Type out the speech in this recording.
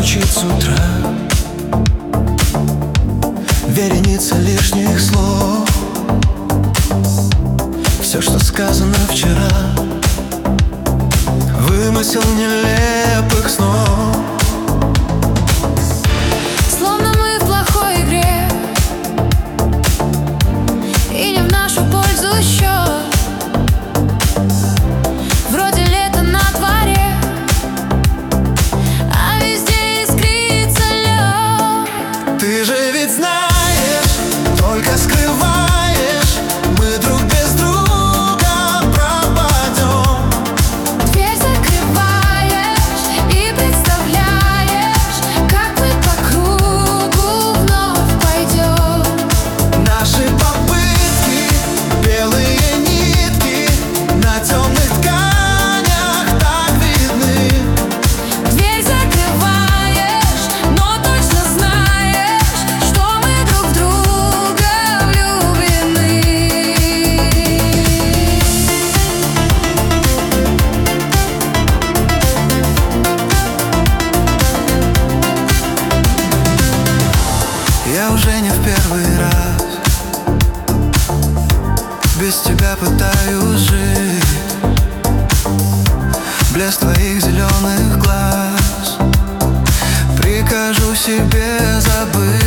звучит с утра. Вереница лишних слов. Все, что сказано вчера, вымысел нелепых снов. Словно мы в плохой игре, и не в нашу пользу счет. Вроде лето на дворе, а везде искрится лед. Ты же ведь знаешь, только скрываешь, мы друг без друга пропадем. Дверь закрываешь и представляешь, как мы по кругу вновь пойдем. Наши попытки, белые нитки на темных тканях так видны. Дверь закрываешь, но точно знаешь, что мы друг в друга влюблены. Я уже не в первый раз без тебя пытаюсь жить. Блеск твоих зеленых глаз прикажу себе забыть.